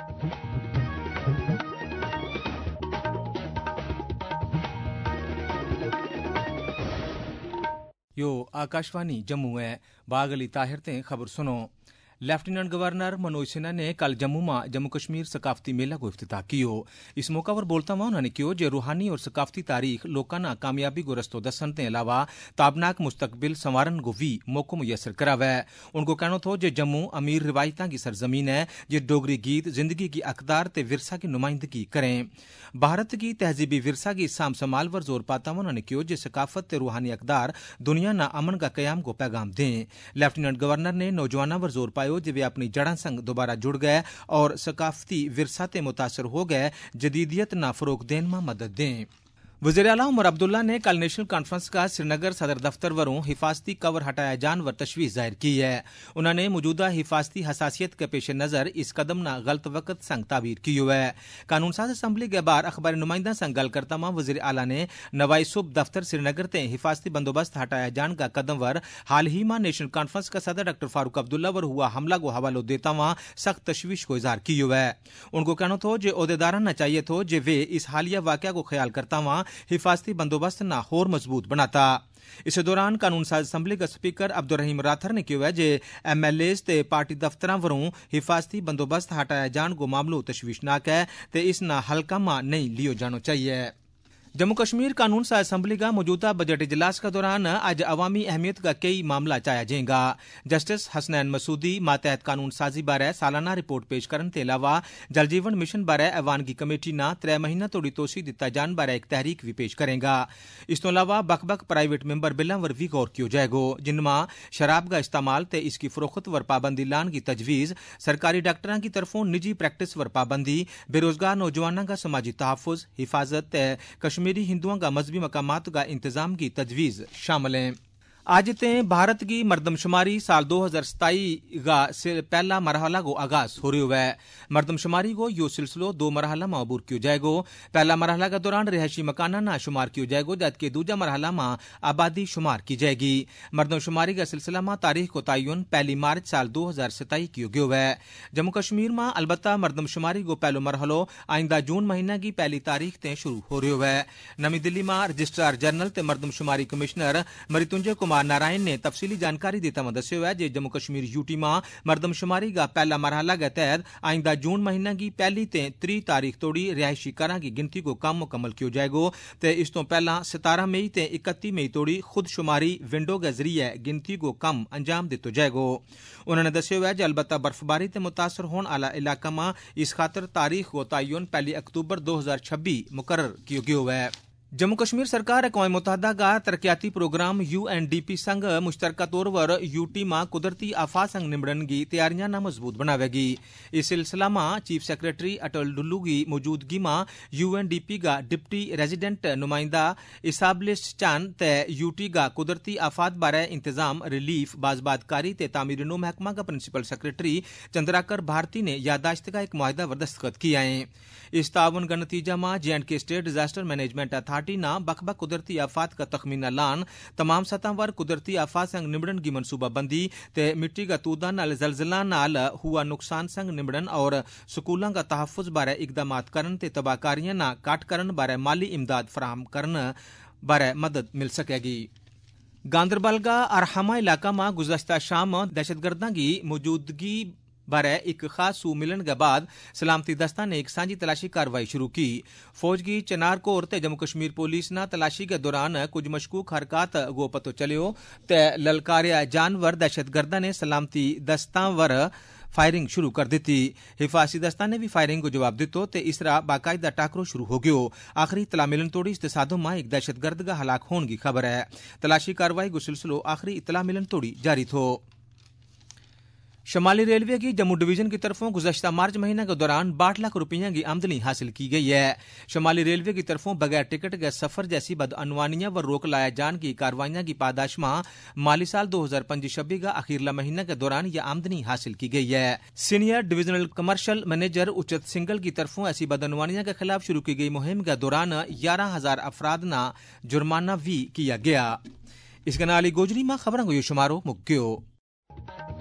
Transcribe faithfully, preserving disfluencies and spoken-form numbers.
यो आकाशवाणी जम्मू है। बाग अली ताहिर ते खबर सुनो। लेफ्टिनेंट गवर्नर मनोज सिन्हा ने कल जम्मू में जम्मू कश्मीर सकाफती मेला को इफ्तिताह कियो। इस मौका पर बोलता हुआ उन्होंने कहो जे रूहानी और सकाफती तारीख लोगों ना कामयाबी को रस्तो दसन के अलावा ताबनाक मुस्तकबिल संवारन को भी मौको मुयसर करावे। उनको कहना थो जे जम्मू अमीर रिवायतों की सरजमीन है जे डोगरी गीत जिंदगी की अकदार ते विरसा की नुमाइंदगी करें। भारत की तहजीबी विरसा की साम संभाल पर जोर पाता हुआ उन्होंने कहो जे सकाफत ते रूहानी अकदार दुनिया ना अमन का कयाम को पैगाम दें। लेफ्टिनेंट गवर्नर ने नौजवानों पर जोर पायो जे वे अपनी जड़ां संग दोबारा जुड़ गए और सकाफती विरसा ते मुतासर हो गए जदीदियत ना फरोग देन में मदद दें। वज़ीर आला उमर अब्दुल्ला ने कल नेशनल कॉन्फ्रेंस का श्रीनगर सदर दफ्तर वरों हिफाजती कवर हटाया जाने पर तशवीश जाहिर की है। उन्होंने मौजूदा हिफाजती हसासियत के पेश नज़र इस कदम ना गलत वक्त संग ताबीर की है। कानून साज असम्बली के बाहर अखबार नुमाइंदा संग गल करता हुआ वज़ीर आला ने नवाई सुब दफ्तर श्रीनगर ते हिफाजती बंदोबस्त हटाया जाने का कदम वर हाल ही में नेशनल कॉन्फ्रेंस का सदर डॉक्टर फारूक अब्दुल्ला वर हुआ हमला को हवालो देता हुआ सख्त तशवीश को इजहार की है। उनको कहना थो जे ओहदेदारा न चाहिए थो जे वे इस हालिया वाकया को ख्याल करता हुआ हिफाजती बंदोबस्त ना होर मजबूत बनाता। इस दौरान कानून साज असम्बली का स्पीकर अब्दुल रहीम राथर ने कहा है जे एम एल एज ते पार्टी दफ्तर वरों हिफाजती बंदोबस्त हटाया जाने को मामलो तशवीशनाक है ते इस ना हल्का में नहीं लियो जाना चाहिए। जम्मू कश्मीर कानून साज असम्बली का मौजूदा बजट इजलास के दौरान आज अवामी अहमियत का कई मामला चाया जाएगा। जस्टिस हसनैन मसूदी मातहत कानून साजी बारे सालाना रिपोर्ट पेश करने के अलावा जल जीवन मिशन बारे ऐवान की कमेटी ना त्रै महीना तोड़ी तोसी दिता जाने बारे एक तहरीक भी पेश करेगा। इस तो अलावा बख बख प्राइवेट मैंबर बिलों पर भी गौर किया जाएगा जिनमें शराब का इस्तेमाल ते इसकी फरोख्त वर पाबंदी लाने की तजवीज़, सरकारी डॉक्टरों की तरफों निजी प्रैक्टिस वर पाबंदी, बेरोजगार नौजवानों का समाजी तहफ़्फ़ुज़, हिफाजत कश्मीरी हिंदुओं का मजहबी मकामात का इंतजाम की तजवीज़ शामिल है। आज ते भारत की मरदमशुमारी साल दो हजार सताई का पहला मरहला को आगाज हो रही है। मरदमशुमारी को यो सिलसिलो दो मरहला में अबूर किया जाएगा। पहला मरहला के दौरान रिहायशी मकाना ना शुमार किया जाएगा जबकि दूसरा मरहला में आबादी शुमार की जाएगी। मरदमशुमारी का सिलसिला में तारीख को तयन पहली मार्च साल दो हजार सताई किया गया है। जम्मू कश्मीर में अलबत्ता मरदमशुमारी को पहलो मरहलो आइंदा जून महीना की पहली तारीख से शुरू हो रही है। नवी दिल्ली में रजिस्ट्रार जनरल ते मरदमशुमारी कमिश्नर मृत्युंजय कुमार नारायण ने तफसीली जानकारी देता हुआ दस्यो है जे जम्मू कश्मीर यूटी में मरदमशुमारी का पहला मरहला के तहत आइंदा जून महीना की पहली ते त्री तारीख तोड़ी रिहायशी घरां की गिनती को कम मुकम्मल किया जाएगा ते इस तो पहला सतारह मई ते इकती मई तोड़ी खुद शुमारी विंडो के जरिए गिनती को कम अंजाम दिता जाएगा। उन्होंने दस्यो है जे अलबत्ता बर्फबारी ते मुतासर होने वाला इलाका में इस खातर तारीख को तयन पहली अक्तूबर दो हजार छब्बीस मुकर्रर किया गया है। जम्मू कश्मीर सरकार अक़वाम मुत्तहिदा का तरक्याती programme U N D P संग मुश्तरका तौर पर यूटी में कुदरती आफात संग निबड़न की तैयारियां न मजबूत बनावेगी। इस सिलसिला में चीफ सेक्रेटरी अटल डुल्लू की मौजूदगी में यू एन डी पी का डिप्टी रेजिडेंट नुमाइंदा इसाबलिश चांद ते यूटी का कुदरती आफात बारे इंतजाम रिलीफ बाजबातकारी ते तामीर नो महकमा का प्रिंसिपल सेक्रेटरी चंद्राकर भारती ने यादाश्त का एक मुआहदा पर दस्तखत किया है। इस ताउन का नतीजा में J and K state disaster management authority ना बख बख कुदरती आफात का तखमीना लान तमाम सतह पर कुदरती आफात संग निबड़न की मनसूबाबंदी ते मिट्टी का तूदा नाल जलजला नाल हुआ नुकसान संग निबड़न और स्कूलों का तहफ़्फ़ुज़ बारे इकदाम करन ते तबाहकारियां ना काट करन बारे माली इमदाद फराहम करन बारे मदद मिल सकेगी। गांदरबल का अरहमा इलाका में गुज़श्ता शाम दहशतगर्दों की मौजूदगी बारे एक खास सू मिलन के बाद सलामती दस्ता ने एक सांझी तलाशी कार्रवाई शुरू की। फौज की चनार कोर ते जम्मू कश्मीर पुलिस ना तलाशी के दौरान कुछ मशकूक हरकत गो पतो चलियो ते ललकारिया जानवर दहशतगर्दा ने सलामती दस्ता वर फायरिंग शुरू कर दी थी। हिफाजती दस्ता ने भी फायरिंग को जवाब दितो ते इस तरह बाकायदा टाकरो शुरू हो गयो। आखिरी इतला मिलन तोड़ी इस तसादुम में एक दहशतगर्द का हलाक होने की खबर है। तलाशी कार्रवाई को सिलसिलो आखिरी इतला मिलन तोड़ी जारी थो। शमाली रेलवे की जम्मू डिवीजन की तरफों गुज़श्ता मार्च महीने के दौरान बारह लाख रुपये की आमदनी हासिल की गई है। शमाली रेलवे की तरफों बगैर टिकट के सफर जैसी बदअनवानियां व रोक लाया जान की कार्रवाइयां की पादाश में माली साल दो हजार पंजी छब्बी का अखीरला महीने के दौरान यह आमदनी हासिल की गई है। Senior divisional commercial manager Uchit Singhal की तरफों ऐसी बदअनवानियां के खिलाफ शुरू की गई मुहिम के दौरान ग्यारह हजार अफराद ना जुर्माना भी किया गया। इसके नाली गोजरी में खबरों को ये शुमारो मुक्यो।